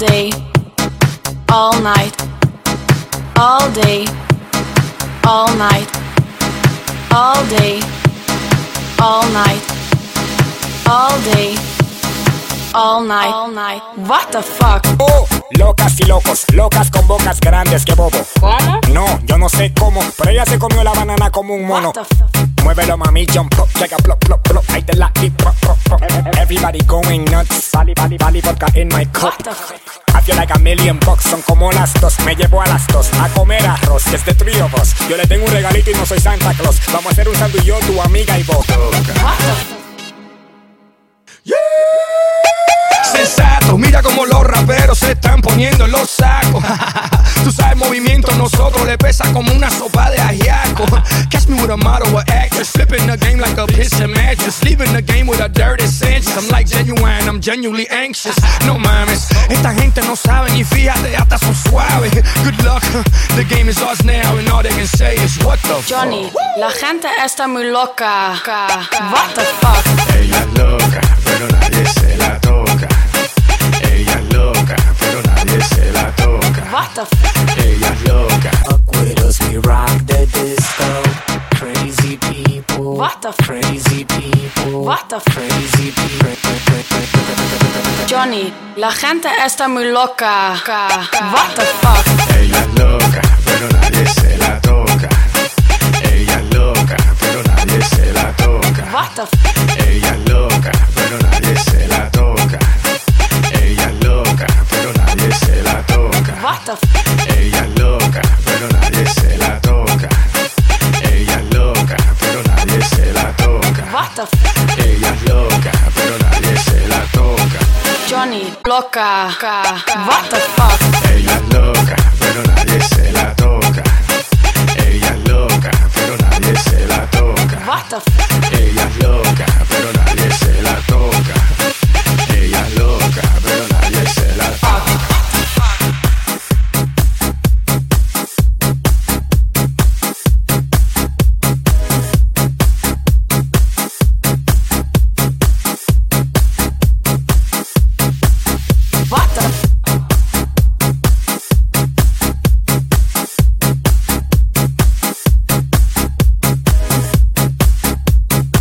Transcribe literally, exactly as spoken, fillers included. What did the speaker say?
day, all night, all day, all night, all day, all night, all day, all night, all night. What the fuck? Oh, locas y locos, locas con bocas grandes, que bobo. ¿Cómo? No, yo no sé cómo, pero ella se comió la banana como un mono. What the fuck? Muévelo, mami, jump up, take a plop, plop, plop. Ahí te la di, plop, plop, plop. Everybody going nuts. Vali, vali, vali, vodka in my cup. What the fuck? I feel like a million bucks, son como las dos. Me llevo a las dos a comer arroz, es de three of us. Yo le tengo un regalito y no soy Santa Claus. Vamos a hacer un sándwich yo, tu amiga y vos. What the fuck? Yeah. Sensato, mira como los raperos se están poniendo en los sacos. Tú sabes movimiento, nosotros le pesa como una sopa de ajiaco. Catch me with a model or actress, flipping the game like a piston mattress, leaving the game with a dirty sense. I'm like genuine, I'm genuinely anxious. No mames, esta gente no sabe ni fíjate, hasta son suaves. Good luck, the game is ours now and all they can say is what the fuck. Johnny, la gente está muy loca. What the fuck? Ella es loca, pero nadie se la toca. Ella es loca, pero nadie se la toca. What the fuck? Ella es loca. Fuck with us, we rock the disco. Crazy people. What the f- Crazy people. What the f- Crazy people. Johnny, la gente está muy loca. What the fuck? Ella es loca, pero nadie se la toca. Ella es loca, pero nadie se la toca. What the fuck? Ella es loca, pero nadie se la toca. Ella es loca, pero nadie se la toca. What the fuck? Ella es loca, pero nadie se la toca. Ella es loca, pero nadie se la toca. What the fuck? Ella es loca, pero nadie se la toca. Johnny, loca. What the fuck?